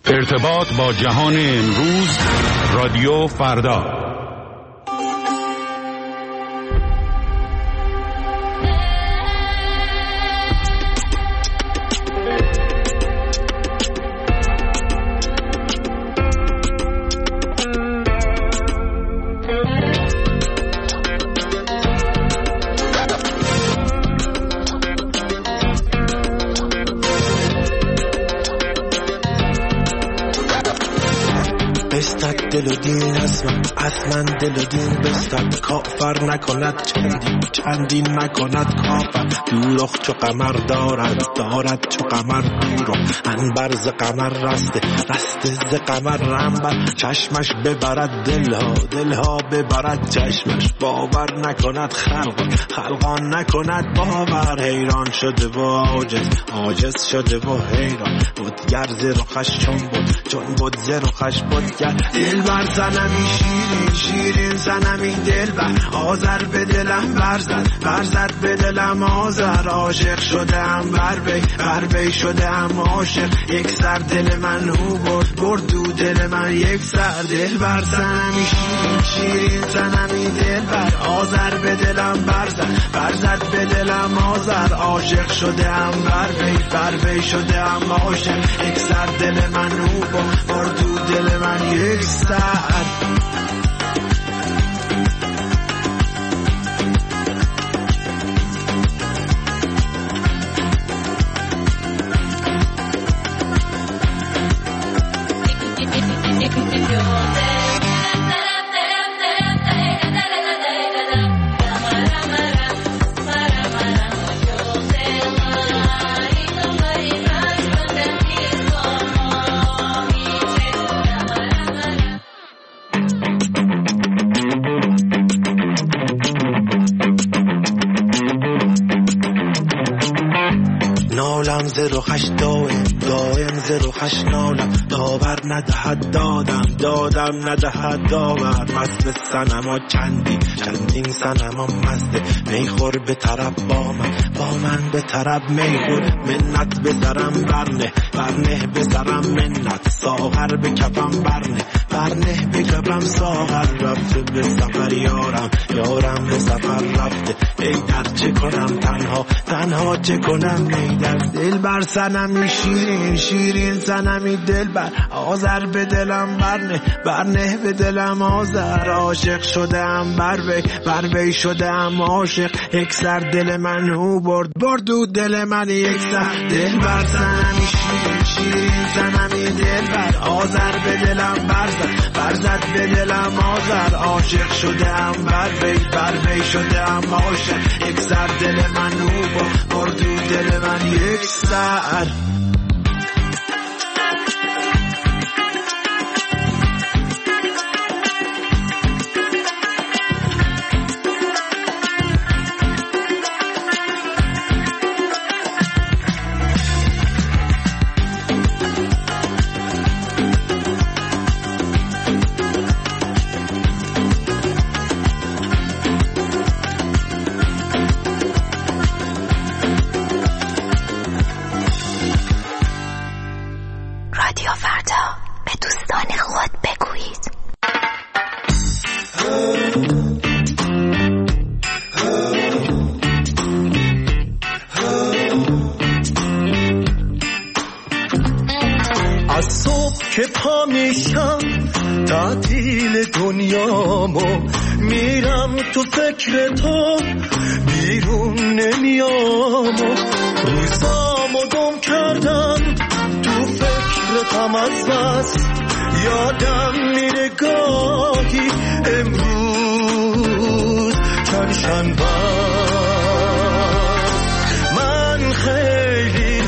ارتباط با جهان امروز، رادیو فردا. دل و دین اصلا دل و دین بستد، کافر نکند چندین نکند کافر. دوروخ چو قمر دارد چو قمر دورو، انبر ز قمر رسته ز قمر رنبر. چشمش ببرد دلها ببرد چشمش، باور نکند خلقان نکند باور. حیران شده و عاجز شده و حیران، بودگر ز رخش چون بود ز رخش بودگر. دلبر زنمی شیرین زنمی دلبر، آذر به دلم برزد به دلم آذر. عاشق شدم بر وی شدم عاشق، یک سر دل من او برد دو دل من یک سر. دلبر زنمی شیرین زنمی دلبر، آذر به دلم برزد به دلم آذر. عاشق شدم بر وی شدم عاشق، یک سر دل من او برد دو دل من یک سر. نالم ز رخش دائم ز رخش نالم، داور ندهد دادم ندهد داور. مست صنما چندین صنما مزده، میخور به طرب با من به طرب میخور. منت به سرم برنه به سرم منت، ساغر به کفم برنه به کفم ساغر. رفته به سفر یارم به سفر رفته، ای در چه کنم تنها چه کنم ای در. دلبر صنمی شیرین صنمی دلبر، آذر به دلم برنه به دلم آذر. عاشق شدم بر وی شدم عاشق، یک سر دل من او برد دو دل من یک سر. دلبر صنمی شیرین صنمی دلبر، آذر به دلم برزد به دلم آذر. عاشق شدم بر وی شدم عاشق، یک سر دل من او برد دو دل من یک سر. که پا میشم تعطیل دنیامو، میرم تو فکر تو بیرون نمیامو. روزامو گم کردم تو فکرتم از بس، یادم میره گاهی امروز چند شنبه. من خیلی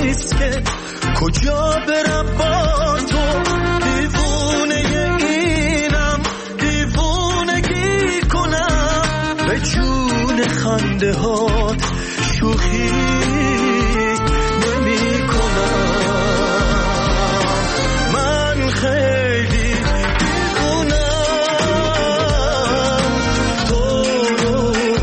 نیست که کجا برم با تو. دیوونه اینم دیوونگی کنم به جون خنده هات شوخی نمی کنم. من خیلی دیوونم تو رو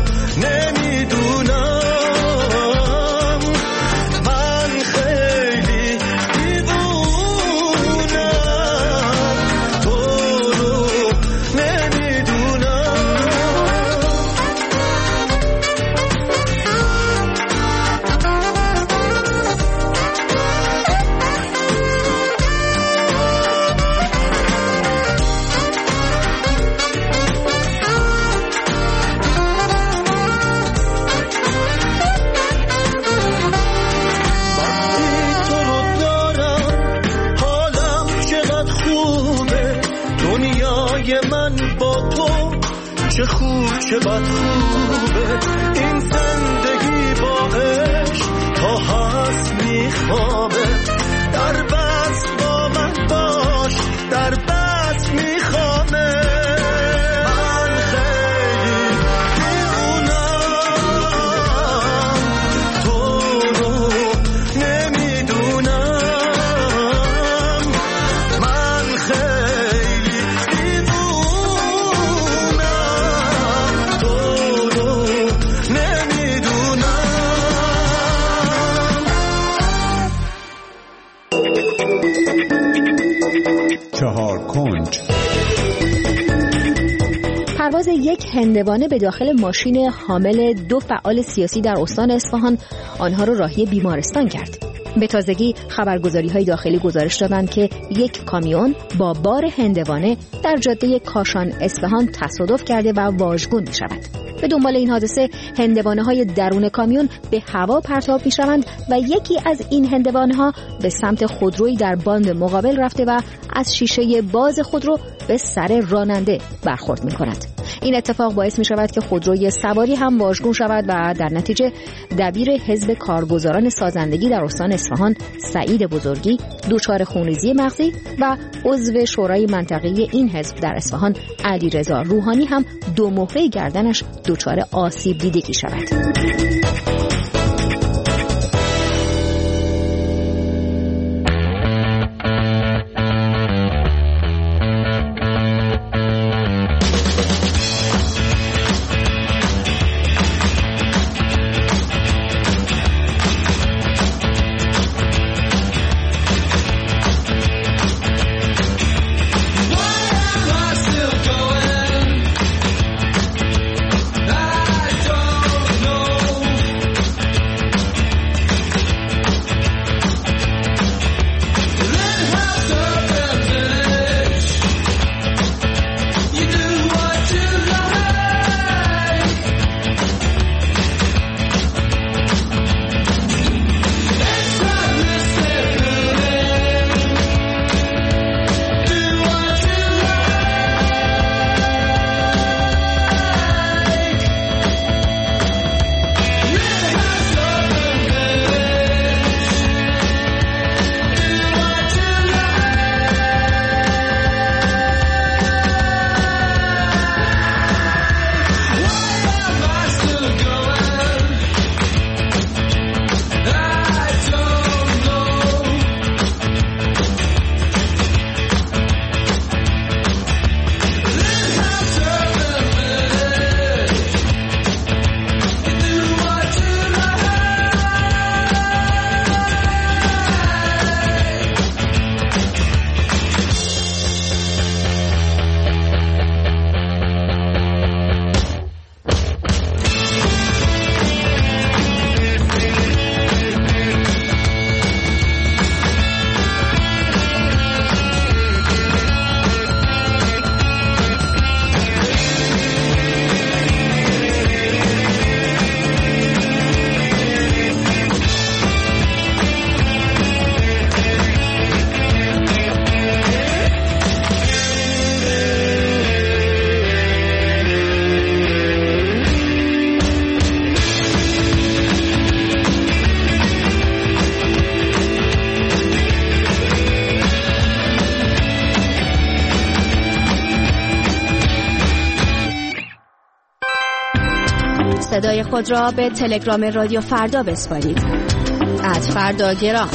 نمیدونم. من خیلی دیوونم تو رو نمیدونم. چه خوب چه بد خوبه این زندگی با عشق تا هست میخوابه. در بس با من باش در بس میخوابه. من خیلی دیوونم تو رو نمیدونم. من خیلی چهار کنج. پرواز یک هندوانه به داخل ماشین حامل 2 فعال سیاسی در استان اصفهان آنها را راهی بیمارستان کرد. به تازگی خبرگزاری‌های داخلی گزارش دادند که یک کامیون با بار هندوانه در جاده کاشان اصفهان تصادف کرده و واژگون می‌شود. به دنبال این حادثه هندوانه‌های درون کامیون به هوا پرتاب می‌شوند و یکی از این هندوانه‌ها به سمت خودرویی در باند مقابل رفته و از شیشه باز خودرو به سر راننده برخورد می‌کند. این اتفاق باعث می‌شود که خودروی سواری هم واژگون شود و در نتیجه دبیر حزب کارگزاران سازندگی در استان اصفهان سعید بزرگی دچار خونریزی مغزی و عضو شورای منطقه‌ای این حزب در اصفهان علیرضا روحانی هم 2 مهره گردنش دچار آسیب دیدگی شود. No صدای خود را به تلگرام رادیو فردا بسپارید. @فرداگرام.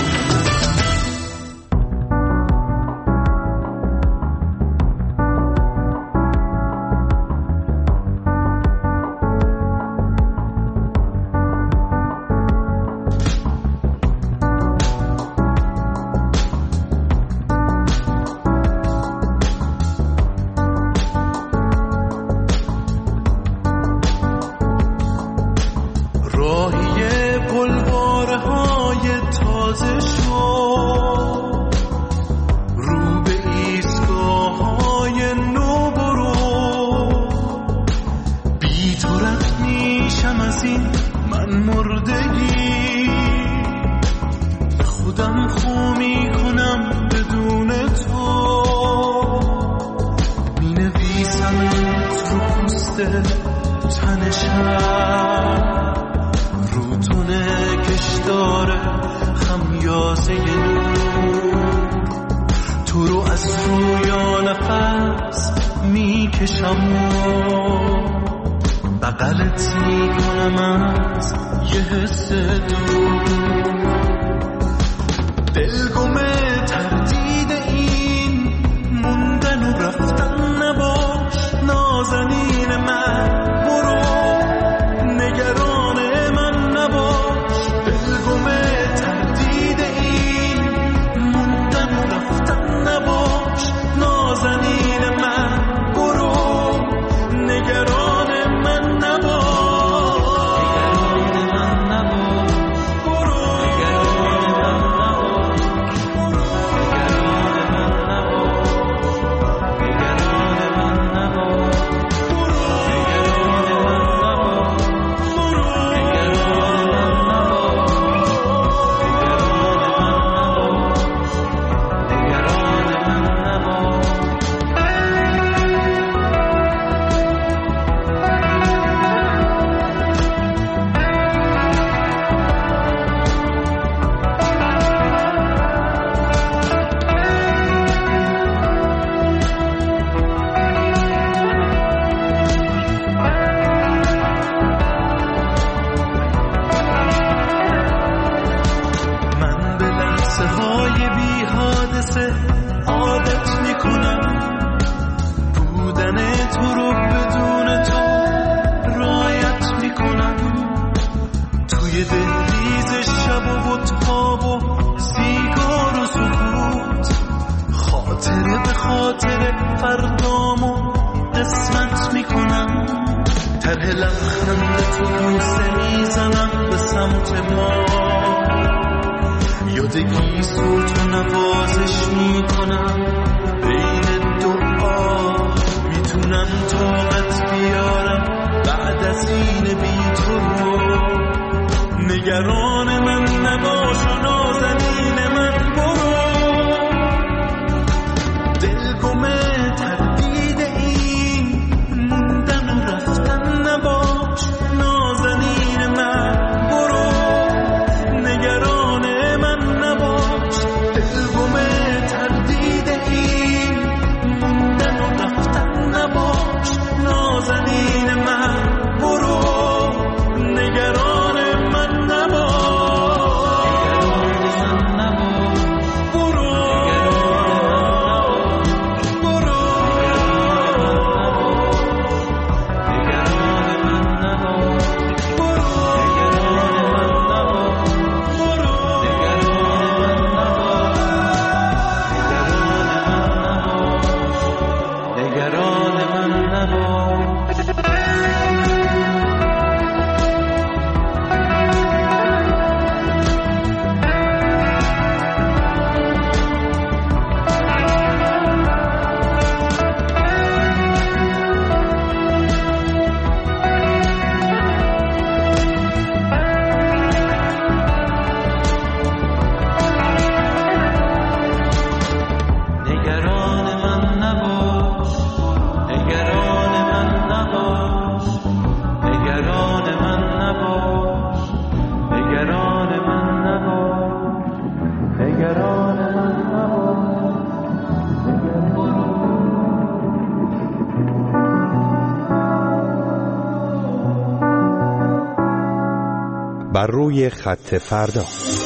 روی خط فردا.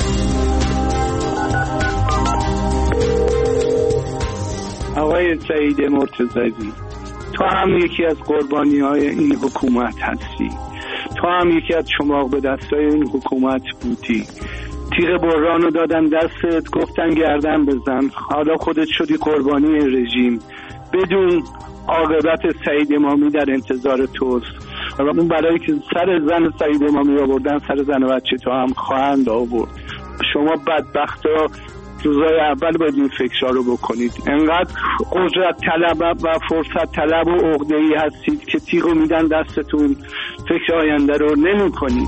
آقای سعید مرتضوی، تو هم یکی از قربانی‌های این حکومت هستی، تو هم یکی از چماق به دستای این حکومت بودی. تیغ برانو دادن دستت، گفتن گردن بزن، حالا خودت شدی قربانی رژیم. بدون عاقبت سعید امامی در انتظار توست و اون برای که سر زن سعید امامی آوردن، سر زن و بچه تو هم خواهند آورد. شما بدبختا روزای اول باید این فکرها رو بکنید. انقدر قدرت طلب و فرصت طلب و عقده‌ای هستید که تیغو میدن دستتون، فکر آینده رو نمی کنید.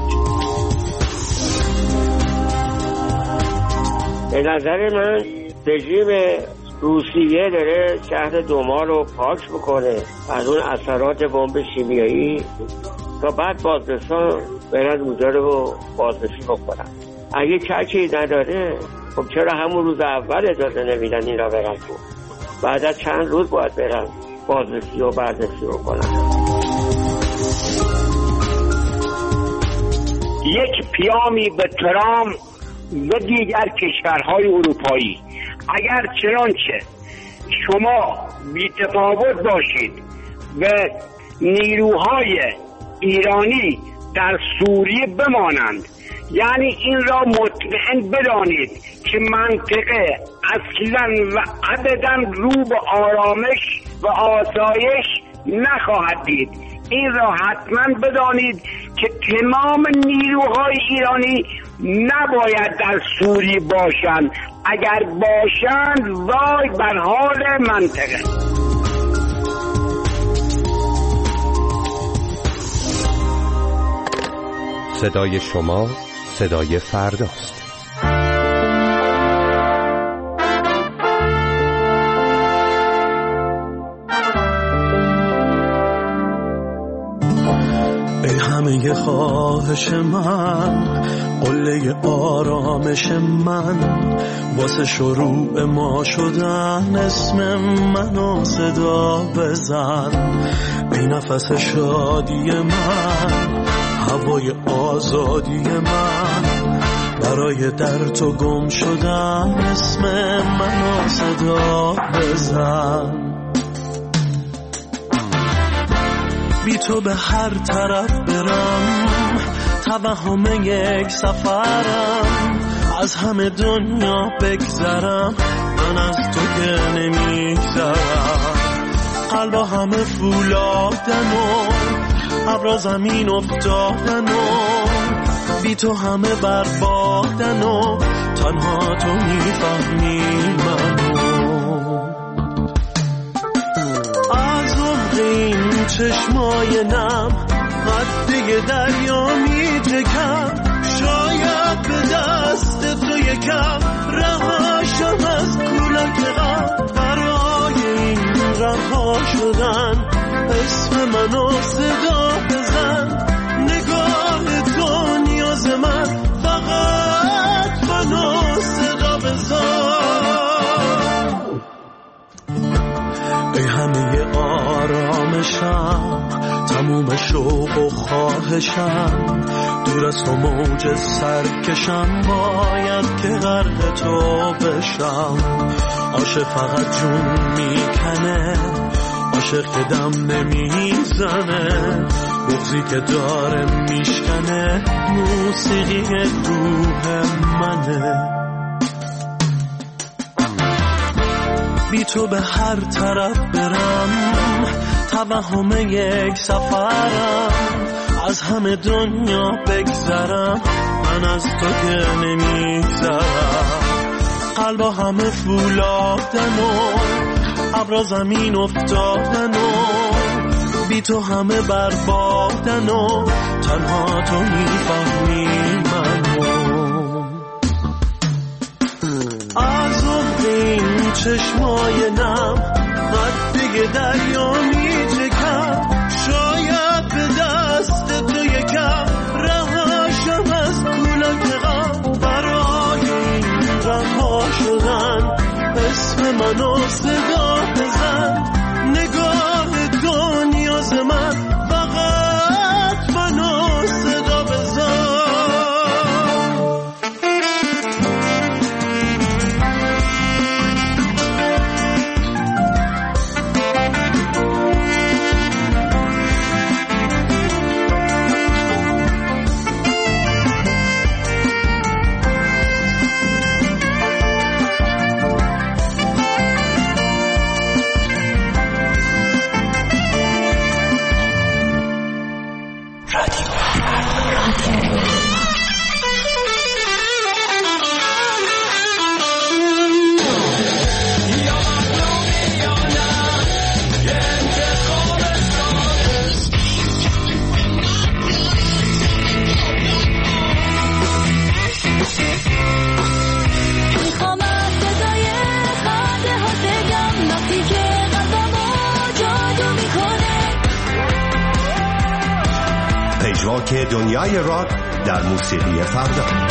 به نظر من رژیم روسیه داره شهر دوما رو پاک بکنه از اون اثرات بمب شیمیایی تا بعد بازرسان برن اونجا رو بازرسی بکنن. اگه چکی نداره خب چرا همون روز اول اجازه نمیدن این را برن تو؟ بعد از چند روز باید برن بازرسی و بررسی بکنن. یک پیامی به ترامپ و دیگر کشورهای اروپایی، اگر چنانچه شما بی‌تفاوت باشید و نیروهای ایرانی در سوریه بمانند، یعنی این را مطمئن بدانید که منطقه اصلا و ابدا رو به آرامش و آسایش نخواهد دید. این را حتما بدانید که تمام نیروهای ایرانی نباید در سوریه باشند. اگر باشند وای بر حال منطقه. صدای شما صدای فرداست. ای همه خواهش من، قله آرامش من، واسه شروع ما شدن اسم منو صدا بزن. ای نفس شادی من، هوای آزادی من، برای در تو گم شدن اسم منو صدا بزن. بی تو به هر طرف برم، توهم یک سفرم، از همه دنیا بگذرم، من از تو که نمیگذرم. قلبا همه فولادن و ابرا زمین افتادن و بی تو همه بربادن و تنها تو میفهمی منو. از عمق این چشمای نم قده دریا میچکم، شاید به دست تو یکم رهاشم از کولک غم. برای این رها شدن اسم منو صدا بزن. نگاه تو نیاز من، فقط منو صدا بزن. ای همه آرامشم، تموم شوق و خواهشم، دور از تو موج سرکشم، باید که غرق تو بشم. عاشق فقط جون میکنه، عاشق که دم نمیزنه، بغضی که داره میشکنه، موسیقی روح منه. بی تو به هر طرف برم، توهم یک سفرم، از همه دنیا بگذرم، من از تو که نمیگذرم. قلبا همه فولادن و ابرا زمین افتادن و بی تو همه بربادن و تنها تو میفهمی منو. از این چشمای نم قده دریا میچکم، شاید به دست تو یکم رهاشم از کولک غم. برای این رها شدن اسم منو صدا بزن. نگاه تو نیاز من، فقط منو صدا بزن. ترک دنیای راک در موسیقی فردا.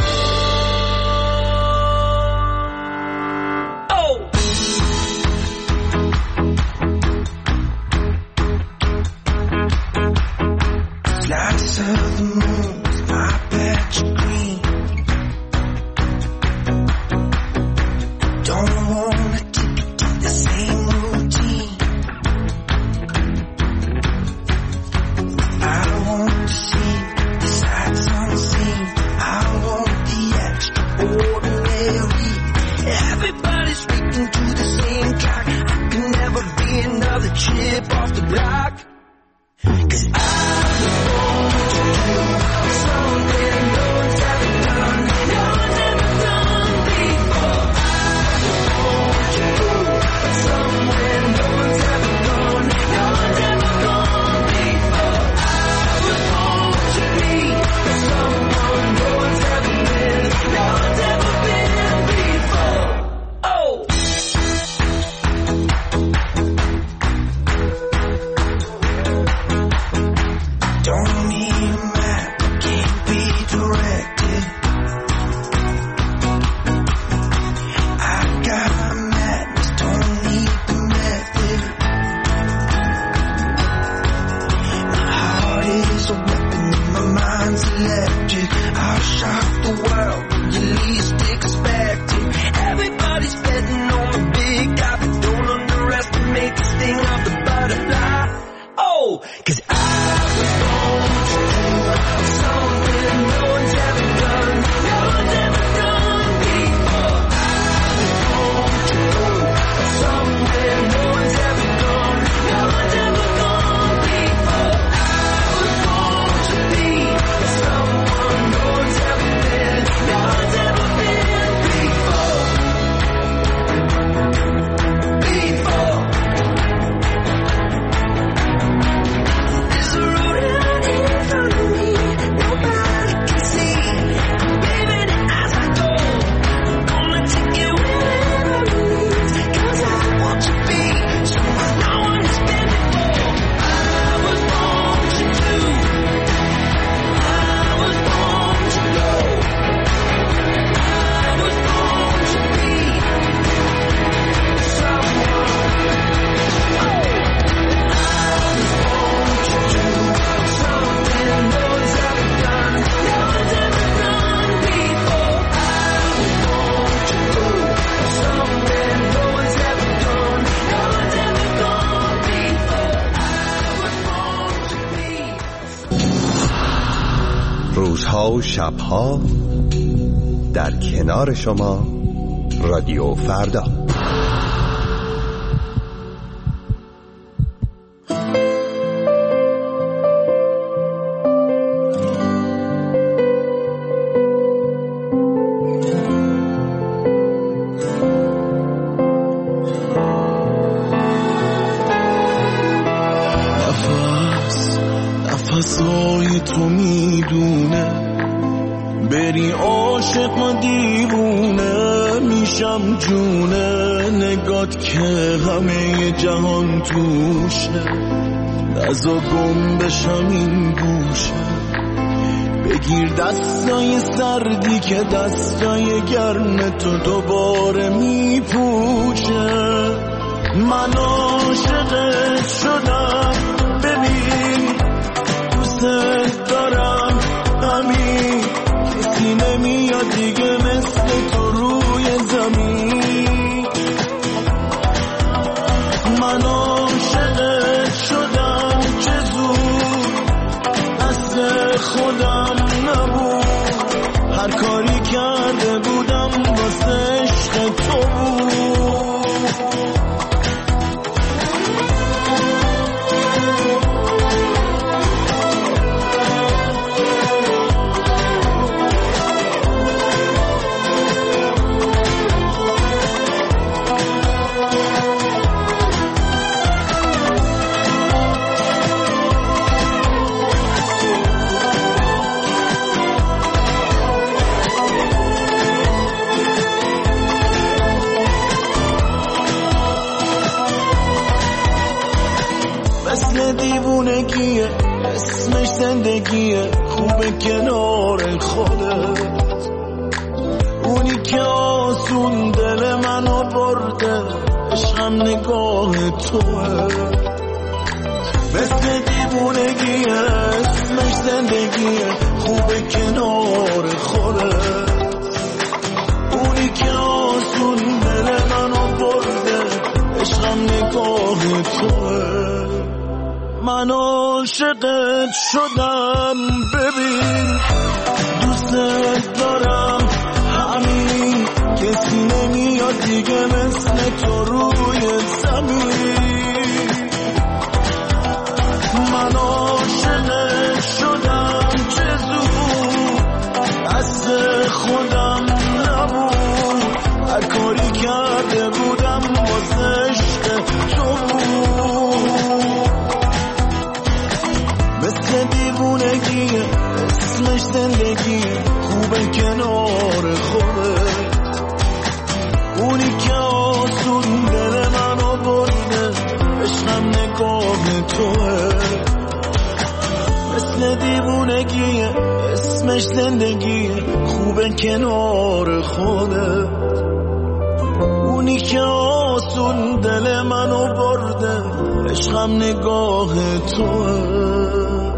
روزها و شبها در کنار شما رادیو فردا. نفسای تو میدونه بری عاشق و دیوونه میشم جونه نگات که همه جهان توشه نزا گم بشم این گوشه بگیر دستای سردی که دستای گرم تو دوباره میپوشه من عاشقت شدم ببین دوست دارم همین کسی نمیاد دیگه مثل تو روی زمین من عاشقت شدم که زود اصل خودم نبود هر کاری کرده بودم واسه عشق تو بود دیوونگیه اسمش زندگیه خوبه کنار خودت. اونی که آسون دل منو برده عشقم نگاه توه. مثل دیوونگیه اسمش زندگیه خوبه کنار خودت. اونی که آسون دل منو برده عشقم نگاه توه. من عاشقت شدم ببین دوستت دارم همین کسی نمیاد دیگه مثل تو روی زمین. من عاشقت شدم چه زود دست خودم نبود هر کاری کرده بودم واسه عشق تو بود. مثل دیوونگیه اسمش زندگیه خوبه کنار خودت. اونی که آسون دل منو برده عشقم نگاه توه. مثل دیوونگیه اسمش زندگیه خوبه کنار خودت. اونی که آسون دل منو برده عشقم نگاه توه.